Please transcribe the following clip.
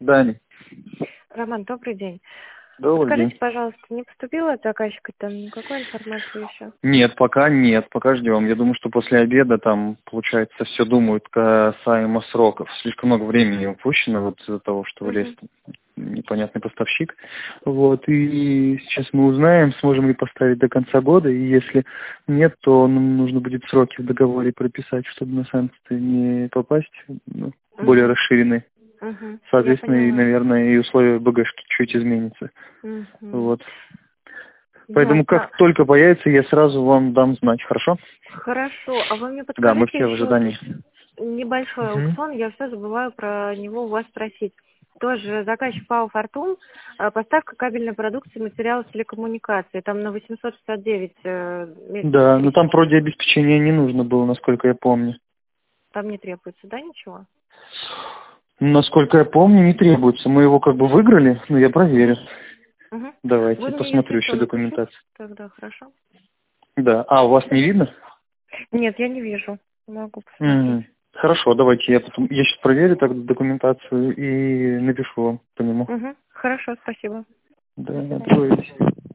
Дани. Роман, добрый день. Добрый Скажите, день. пожалуйста, не поступила от заказчика там никакой информации еще? Нет, пока ждем. Я думаю, что после обеда там, получается, все думают касаемо сроков. Слишком много времени упущено вот из-за того, что влез непонятный поставщик. Вот, и сейчас мы узнаем, сможем ли поставить до конца года, и если нет, то нам нужно будет сроки в договоре прописать, чтобы на санкции не попасть, более расширенные. Я Соответственно, и, поняла. наверное, и условия БГшки чуть изменятся. Вот. Поэтому Ясно. как только появится, я сразу вам дам знать, хорошо? Хорошо, а вы мне Да, мы подскажите все в еще ожидании. небольшой аукцион, я все забываю про него у вас спросить. Тоже заказчик ПАО «Фортун», поставка кабельной продукции, материалов телекоммуникации, там на 869 месяцев. Да, но там вроде обеспечения не нужно было, насколько я помню. Там не требуется, да, ничего? Насколько я помню, не требуется. Мы его как бы выиграли, но я проверю. Давайте, Вы мне, посмотрю если еще что, напишите, документацию. тогда хорошо. Да. А, у вас не видно? Нет, я не вижу. Могу посмотреть. Хорошо, давайте я сейчас проверю тогда документацию и напишу вам по нему. Хорошо, спасибо. Да, откроете.